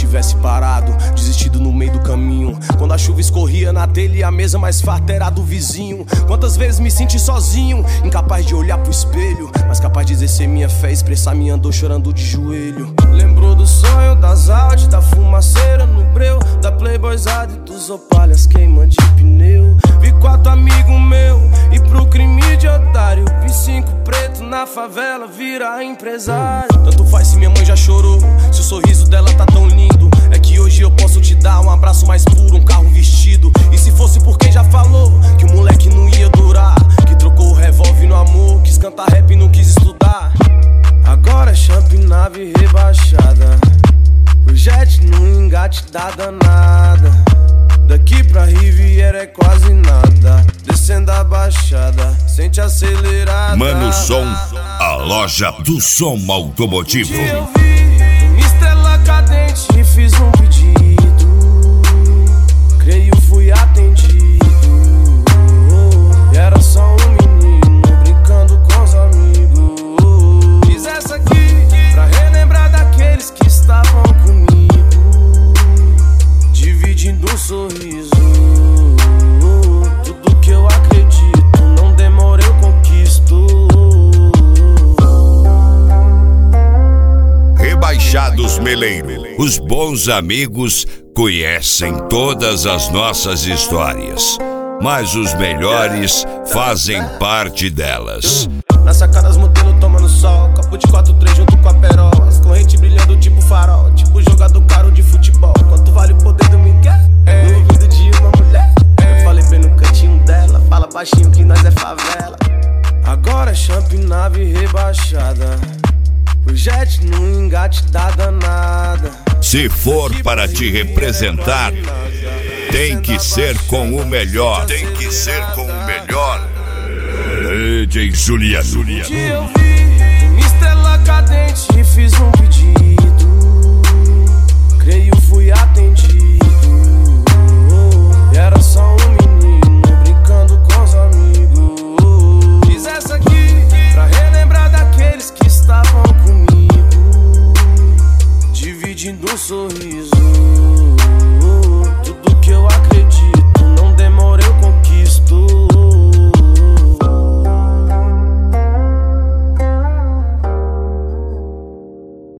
tivesse parado, desistido no meio do caminho. Quando a chuva escorria na telha e a mesa mais farta era do vizinho. Quantas vezes me senti sozinho, incapaz de olhar pro espelho, mas capaz de exercer minha fé, expressar minha dor chorando de joelho. Lembrou do sonho, das Audi, da fumaceira no breu, da playboyzada e dos opalhas queimando de pneu. Vi 4 amigos meus e pro crime de otário, vi 5 preto na favela virar empresário. Tanto faz se minha mãe já chorou, se o sorriso dela tá tão lindo. É que hoje eu posso te dar um abraço mais puro, um carro vestido. E se fosse por quem já falou que o moleque não ia durar, que trocou o revólver no amor, quis cantar rap e não quis estudar. Agora é champ, nave rebaixada, o jet no engate da danada. Daqui pra Riviera é quase nada, descendo a baixada, sente acelerada. Mano Som, a loja do som automotivo. Eu vi uma estrela cadente e fiz um pedido, creio fui atendido. E era só um menino brincando com os amigos. Fiz essa aqui pra relembrar daqueles que estavam comigo, dividindo um sorriso. Tudo que eu acredito, não demora eu conquisto. Rebaixados Meleiro, os bons amigos conhecem todas as nossas histórias, mas os melhores fazem parte delas. Na sacada as modelos tomando sol, copo de 4-3 junto com a perola, as correntes brilhando tipo farol, tipo jogador caro de futebol. Quanto vale o poder do Miguel? No ouvido de uma mulher. Eu falei bem no cantinho dela, fala baixinho que nós é favela. Agora é champ, nave rebaixada, o jet no engate da danada. Se for para te representar, tem que ser com o melhor. Tem que ser com o melhor. DJ Juliano. Eu vi uma estrela cadente e fiz um pedido, creio fui atendido. E era só um menino brincando com os amigos. Fiz essa aqui pra relembrar daqueles que estavam comigo, dividindo um sorriso.